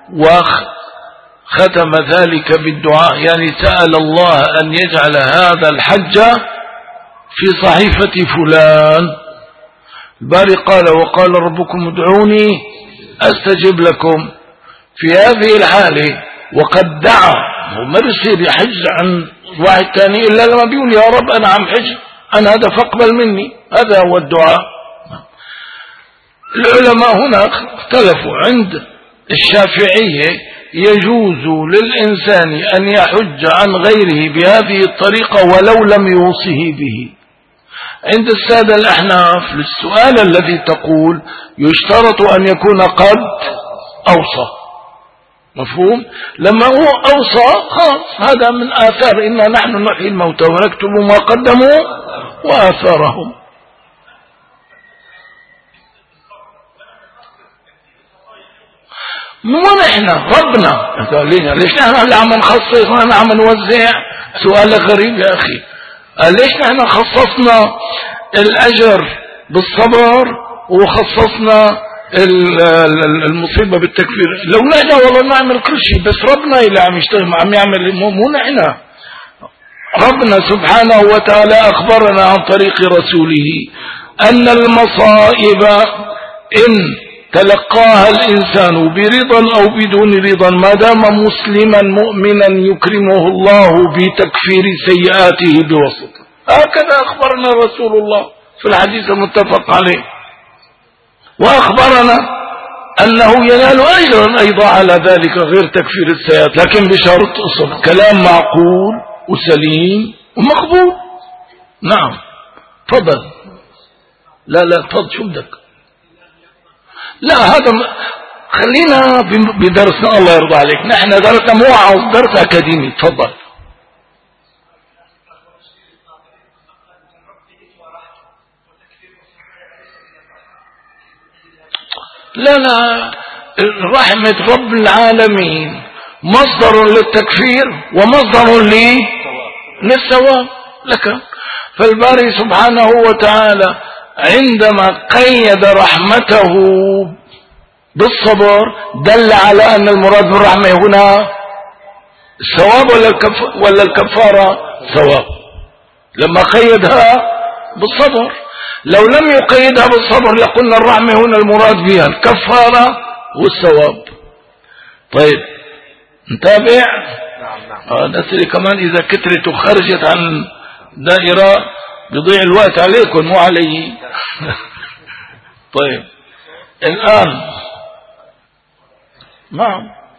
وختم ذلك بالدعاء، يعني سأل الله أن يجعل هذا الحج في صحيفة فلان. الباري قال وقال ربكم ادعوني أستجب لكم. في هذه الحالة وقد دعا، وما بيصير يحج عن واحد ثاني إلا لما بيقول يا رب أنا عم حج عن هذا فاقبل مني، هذا هو الدعاء. العلماء هنا اختلفوا. عند الشافعية يجوز للإنسان أن يحج عن غيره بهذه الطريقة ولو لم يوصه به. عند السادة الأحناف للسؤال الذي تقول يشترط أن يكون قد أوصى. مفهوم؟ لما هو أوصى خلاص هذا من آثار إنا نحن نحيي الموتى ونكتب ما قدموا وآثارهم. مو نحن ربنا ليش نحن اللي عم نخصص ونحن عم نوزع؟ سؤال غريب يا أخي. ليش نحن خصصنا الأجر بالصبر وخصصنا المصيبة بالتكفير؟ لو نحن والله نعمل كل شيء، بس ربنا اللي عم يشتغل عم يعمل، مو نحن. ربنا سبحانه وتعالى أخبرنا عن طريق رسوله أن المصائب إن تلقاها الإنسان برضا أو بدون رضا ما دام مسلما مؤمنا يكرمه الله بتكفير سيئاته بوسطه. هكذا أخبرنا رسول الله في الحديث المتفق عليه، وأخبرنا أنه ينال أجرا أيضا على ذلك غير تكفير السيئات، لكن بشرط كلام معقول وسليم ومقبول. نعم. تفضل. لا تفضل شو بدك. لا هذا خلينا بدرسنا الله يرضى عليك. نحن درسنا مو عاوز درس أكاديمي. تفضل. لا لا، رحمة رب العالمين مصدر للتكفير ومصدر للثواب لك. فالباري سبحانه وتعالى عندما قيد رحمته بالصبر دل على أن المراد بالرحمة هنا الثواب ولا الكفارة؟ ثواب، لما قيدها بالصبر. لو لم يقيدها بالصبر لقلنا الرحمة هنا المراد بها الكفارة والثواب. طيب نتابع. نعم. نسأل كمان إذا كترت وخرجت عن دائرة بيضيع الوقت عليكم مو علي. طيب الآن نعم.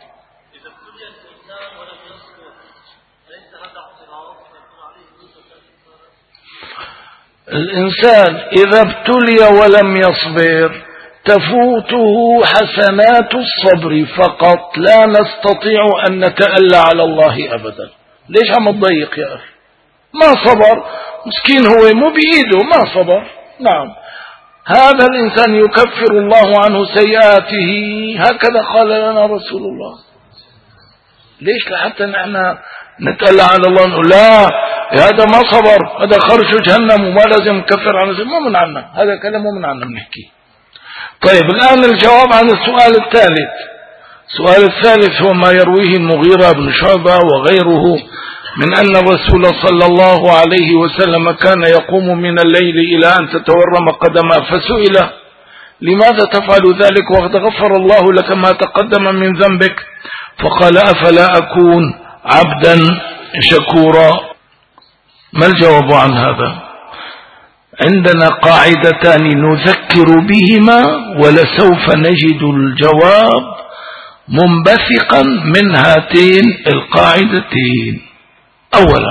الإنسان إذا ابتلي ولم يصبر تفوته حسنات الصبر فقط، لا نستطيع أن نتألى على الله أبدا. ليش عم تضيق يا أخي؟ ما صبر، مسكين هو مو بإيده، ما صبر. نعم، هذا الإنسان يكفر الله عنه سيئاته، هكذا قال لنا رسول الله. ليش لحتى نحن نتألى على الله نقول لا هذا ما صبر، هذا خرج جهنم وما لازم نكفر عنه؟ ما من عنا هذا كلام، مو من عنا بنحكي. طيب الآن الجواب عن السؤال الثالث. السؤال الثالث هو ما يرويه المغيرة بن شعبة وغيره من أن الرسول صلى الله عليه وسلم كان يقوم من الليل إلى أن تتورم قدمه، فسئل لماذا تفعل ذلك وقد غفر الله لك ما تقدم من ذنبك؟ فقال أفلا أكون عبدا شكورا. ما الجواب عن هذا؟ عندنا قاعدتان نذكر بهما ولسوف نجد الجواب منبثقا من هاتين القاعدتين. أولا،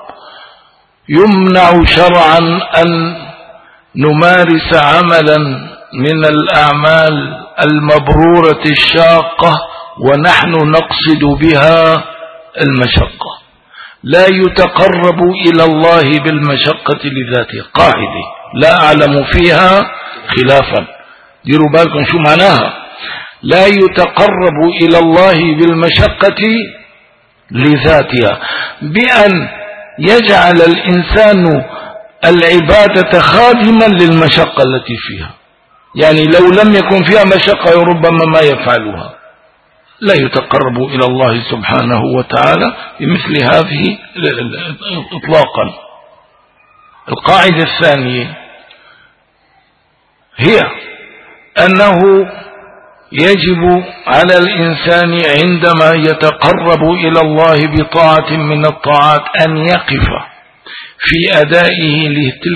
يمنع شرعا أن نمارس عملا من الأعمال المبرورة الشاقة ونحن نقصد بها المشقة، لا يتقرب إلى الله بالمشقة لذاته. قاعدة لا أعلم فيها خلافا، ديروا بالكم شو معناها. لا يتقرب إلى الله بالمشقة لذاتها، بأن يجعل الإنسان العبادة خادما للمشقة التي فيها. يعني لو لم يكن فيها مشقة ربما ما يفعلها. لا يتقرب إلى الله سبحانه وتعالى بمثل هذه إطلاقا. القاعدة الثانية هي أنه يجب على الإنسان عندما يتقرب إلى الله بطاعة من الطاعات أن يقف في أدائه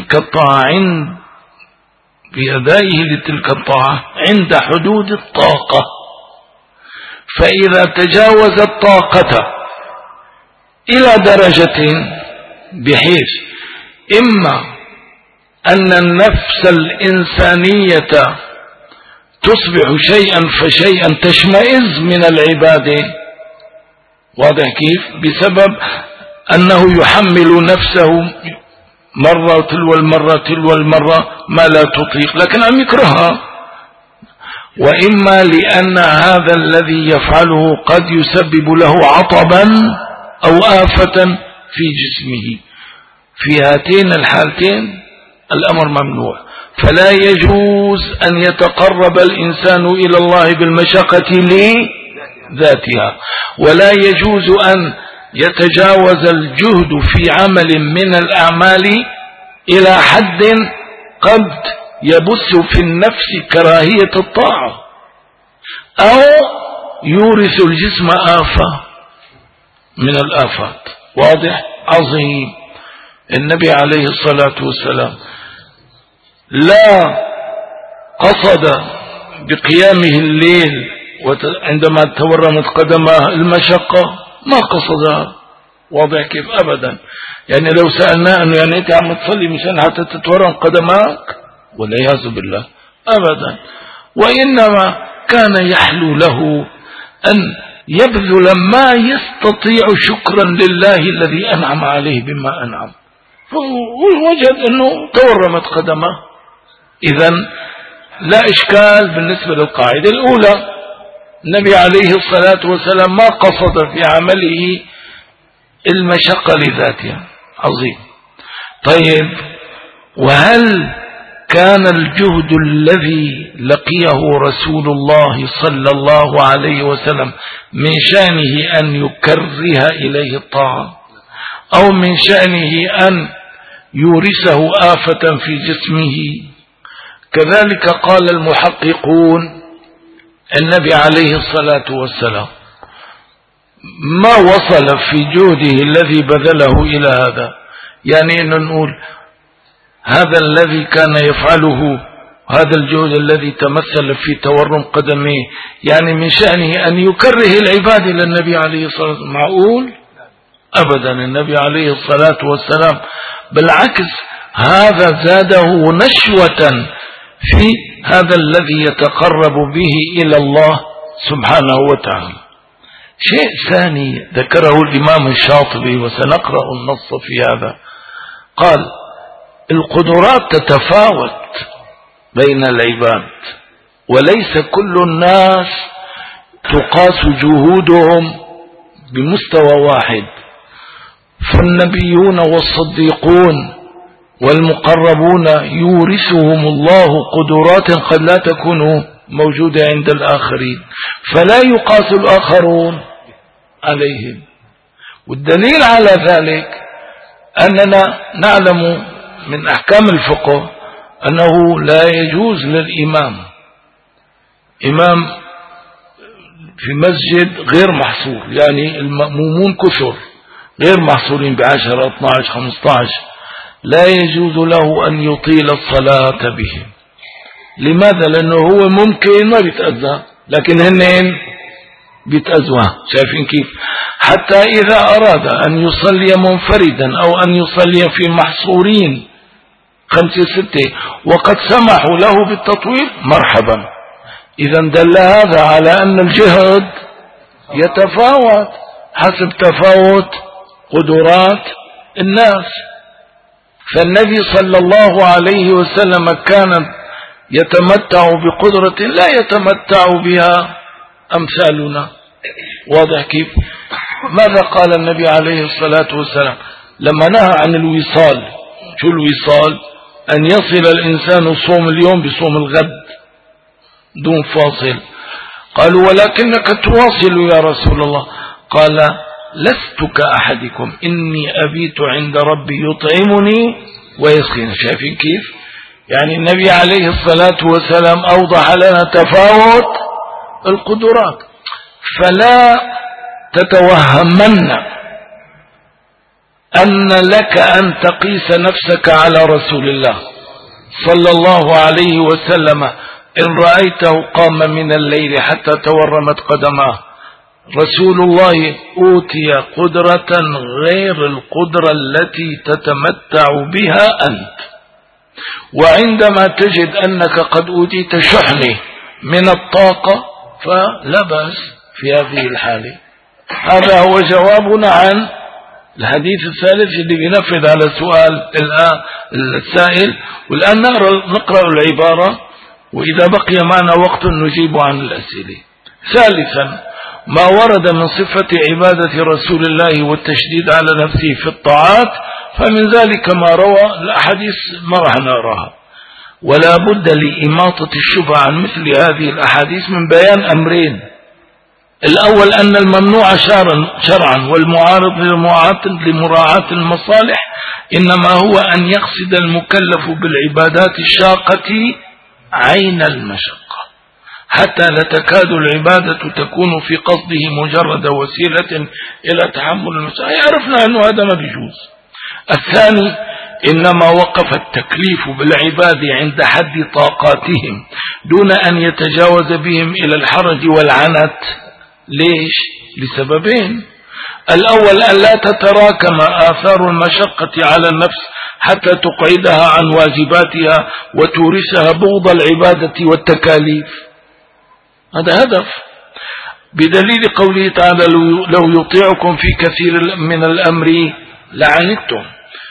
لتلك الطاعة عند حدود الطاقة. فإذا تجاوز الطاقة إلى درجة بحيث إما أن النفس الإنسانية تصبح شيئا فشيئا تشمئز من العبادة، واضح كيف؟ بسبب أنه يحمل نفسه مرة تلو المرة ما لا تطيق، لكن عم يكرهها. وإما لأن هذا الذي يفعله قد يسبب له عطبا أو آفة في جسمه. في هاتين الحالتين الأمر ممنوع. فلا يجوز أن يتقرب الإنسان إلى الله بالمشقة لذاتها، ولا يجوز أن يتجاوز الجهد في عمل من الأعمال إلى حد قد يبث في النفس كراهية الطاعة أو يورث الجسم آفة من الآفات. واضح؟ عظيم. النبي عليه الصلاة والسلام لا قصد بقيامه الليل عندما تورمت قدماه المشقة، ما قصدها. واضح كيف؟ أبدا. يعني لو سألناه أنه يعني أنت عم تصلي مشان حتى تتورم قدماك؟ والعياذ بالله، أبدا. وإنما كان يحلو له أن يبذل ما يستطيع شكرا لله الذي أنعم عليه بما أنعم، ووجد أنه تورمت قدمه. إذن لا إشكال بالنسبة للقاعدة الأولى. النبي عليه الصلاة والسلام ما قصد في عمله المشقة لذاتها. عظيم. طيب، وهل كان الجهد الذي لقيه رسول الله صلى الله عليه وسلم من شأنه أن يكره إليه الطاعة، أو من شأنه أن يورثه آفة في جسمه؟ كذلك قال المحققون النبي عليه الصلاة والسلام ما وصل في جهده الذي بذله إلى هذا. يعني أن نقول هذا الذي كان يفعله، هذا الجهد الذي تمثل في تورم قدميه، يعني من شأنه أن يكره العباد إلى النبي عليه الصلاة والسلام؟ معقول؟ أبدا. النبي عليه الصلاة والسلام بالعكس هذا زاده نشوة في هذا الذي يتقرب به إلى الله سبحانه وتعالى. شيء ثاني ذكره الإمام الشاطبي وسنقرأ النص في هذا، قال القدرات تتفاوت بين العباد، وليس كل الناس تقاس جهودهم بمستوى واحد. فالنبيون والصديقون والمقربون يورثهم الله قدرات قد لا تكون موجودة عند الآخرين، فلا يقاس الآخرون عليهم. والدليل على ذلك أننا نعلم من أحكام الفقه أنه لا يجوز للإمام في مسجد غير محصور، يعني المأمومون كثر غير محصورين ب10 12 15، لا يجوز له أن يطيل الصلاة بهم. لماذا؟ لأنه هو ممكن ما بيتأذى، لكن هنين بيتأذوا. شايفين كيف؟ حتى إذا أراد أن يصلي منفردا أو أن يصلي في محصورين 5 6 وقد سمحوا له بالتطويل، مرحبا. إذا دل هذا على أن الجهد يتفاوت حسب تفاوت قدرات الناس. فالنبي صلى الله عليه وسلم كان يتمتع بقدرة لا يتمتع بها أمثالنا. واضح كيف؟ ماذا قال النبي عليه الصلاة والسلام لما نهى عن الوصال؟ شو الوصال؟ أن يصل الإنسان صوم اليوم بصوم الغد دون فاصل. قالوا ولكنك تواصل يا رسول الله. قال لست كأحدكم إني أبيت عند ربي يطعمني ويسقيني. شايفين كيف؟ يعني النبي عليه الصلاة والسلام أوضح لنا تفاوت القدرات. فلا تتوهمن أن لك أن تقيس نفسك على رسول الله صلى الله عليه وسلم. إن رأيته قام من الليل حتى تورمت قدماه. رسول الله أوتي قدرة غير القدرة التي تتمتع بها أنت. وعندما تجد أنك قد أوتيت شحنة من الطاقة فلا بأس في هذه الحالة. هذا هو جوابنا عن الحديث الثالث اللي بينفذ على سؤال السائل. والآن نقرأ العبارة، وإذا بقي معنا وقت نجيب عن الأسئلة. ثالثا، ما ورد من صفة عبادة رسول الله والتشديد على نفسه في الطاعات، فمن ذلك ما روى الأحاديث ما راح نراها. ولا بد لإماطة الشبهة عن مثل هذه الأحاديث من بيان أمرين: الأول أن الممنوع شرعا والمعارض لمراعاة المصالح إنما هو أن يقصد المكلف بالعبادات الشاقة عين المشقة، حتى لا تكاد العبادة تكون في قصده مجرد وسيلة إلى تحمل المشقة. عرفنا أنه هذا ما بيجوز. الثاني، إنما وقف التكليف بالعباد عند حد طاقاتهم دون أن يتجاوز بهم إلى الحرج والعنت. ليش؟ لسببين: الأول أن لا تتراكم آثار المشقة على النفس حتى تقعدها عن واجباتها وتورثها بغض العبادة والتكاليف. هذا هدف، بدليل قوله تعالى: لو يطيعكم في كثير من الأمر لعنتم.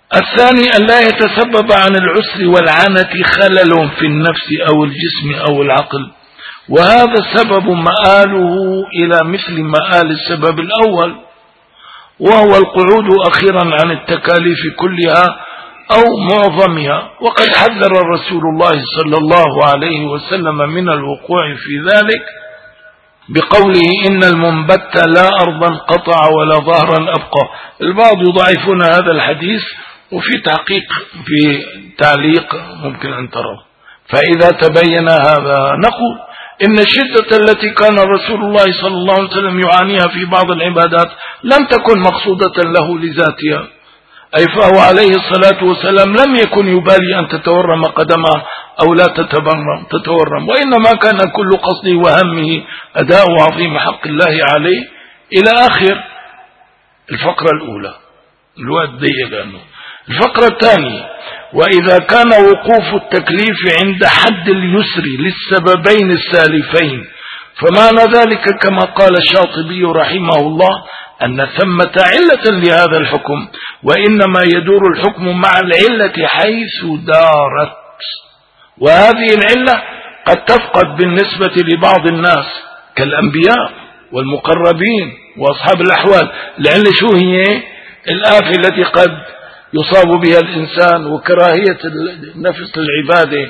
الثاني أن لا يتسبب عن العسر والعنة خلل في النفس أو الجسم أو العقل، وهذا السبب مآله إلى مثل مآل السبب الأول، وهو القعود أخيرا عن التكاليف كلها أو معظمها. وقد حذر رسول الله صلى الله عليه وسلم من الوقوع في ذلك بقوله إن المنبت لا أرضا قطع ولا ظهرا أبقى. البعض يضعفون هذا الحديث، وفي تحقيق في تعليق ممكن أن تراه. فإذا تبين هذا نقول إن الشدة التي كان رسول الله صلى الله عليه وسلم يعانيها في بعض العبادات لم تكن مقصودة له لذاتها، أي فهو عليه الصلاة والسلام لم يكن يبالي أن تتورم قدمه أو لا تتورم، وإنما كان كل قصده وهمه أداء عظيم حق الله عليه إلى آخر الفقرة الأولى. الوقت ضيق عنه. الفقرة الثانية: وإذا كان وقوف التكليف عند حد اليسر للسببين السالفين، فمعنى ذلك كما قال الشاطبي رحمه الله أن ثمة علة لهذا الحكم، وإنما يدور الحكم مع العلة حيث دارت. وهذه العلة قد تفقد بالنسبة لبعض الناس كالأنبياء والمقربين وأصحاب الأحوال. العلة شو هي؟ الآفة التي قد يصاب بها الإنسان وكراهية النفس للعبادة،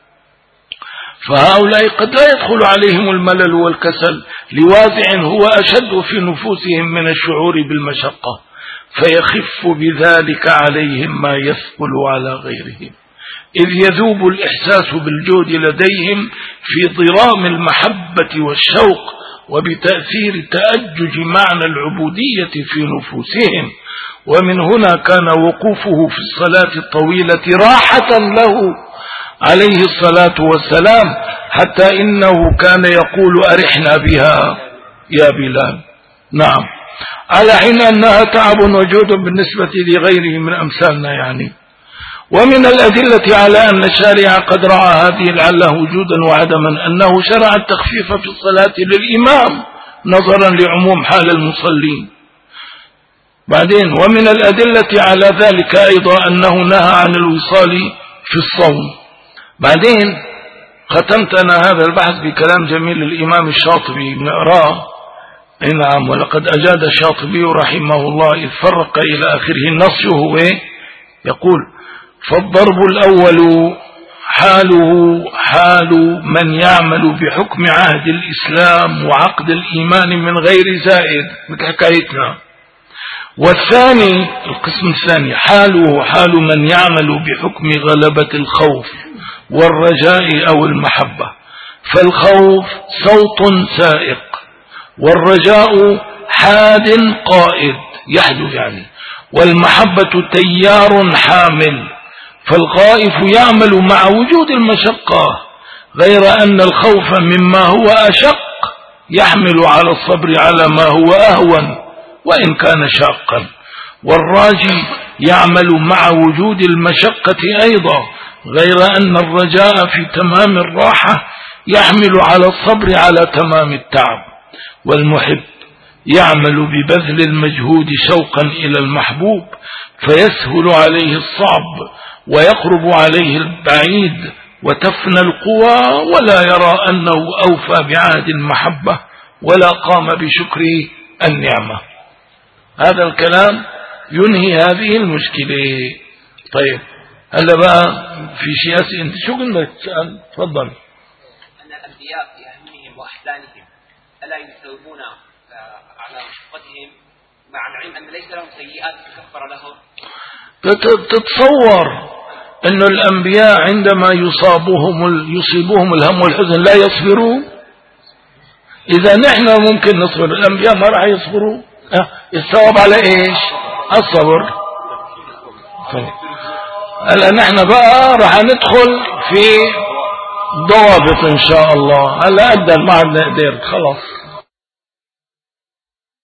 فهؤلاء قد لا يدخل عليهم الملل والكسل لوازع هو أشد في نفوسهم من الشعور بالمشقة، فيخف بذلك عليهم ما يثقل على غيرهم، إذ يذوب الإحساس بالجهد لديهم في ضرام المحبة والشوق وبتأثير تأجج معنى العبودية في نفوسهم. ومن هنا كان وقوفه في الصلاة الطويلة راحة له عليه الصلاة والسلام، حتى إنه كان يقول أرحنا بها يا بلال. نعم، على حين أنها تعب وجهد بالنسبة لغيره من أمثالنا يعني. ومن الأدلة على أن الشارع قد رعى هذه العلة وجودا وعدما أنه شرع التخفيف في الصلاة للإمام نظرا لعموم حال المصلين. بعدين ومن الأدلة على ذلك أيضا أنه نهى عن الوصال في الصوم. بعدين ختمت أنا هذا البحث بكلام جميل للإمام الشاطبي نقراه. نعم، ولقد أجاد الشاطبي رحمه الله إذ فرق إلى آخره النص هو يقول: فالضرب الأول حاله حال من يعمل بحكم عهد الإسلام وعقد الإيمان من غير زائد مثل حكايتنا. والثاني القسم الثاني حاله حال من يعمل بحكم غلبة الخوف والرجاء أو المحبة، فالخوف صوت سائق، والرجاء حاد قائد يحدو يعني، والمحبة تيار حامل. فالخائف يعمل مع وجود المشقة، غير أن الخوف مما هو أشق يحمل على الصبر على ما هو أهون وإن كان شاقا. والراجي يعمل مع وجود المشقة أيضا، غير أن الرجاء في تمام الراحة يحمل على الصبر على تمام التعب. والمحب يعمل ببذل المجهود شوقا إلى المحبوب، فيسهل عليه الصعب ويقرب عليه البعيد وتفنى القوى، ولا يرى أنه أوفى بعهد المحبة ولا قام بشكر النعمة. هذا الكلام ينهي هذه المشكلة. طيب هلا بقى في شيء أسئلة. أنت شو قلنا تسأل؟ تفضل. أن الأنبياء بأهمهم وأحزانهم ألا يثوبون على مشقتهم مع العلم أن ليس لهم سيئات تكفر لهم؟ تتصور أن الأنبياء عندما يصيبهم الهم والحزن لا يصبرون؟ إذا نحن ممكن نصبر، الأنبياء ما راح يصبروا. الثواب على إيش؟ الصبر. هلا نحن بقى راح ندخل في ضوابط إن شاء الله. هلا أبدا ما عندنا قدر خلاص.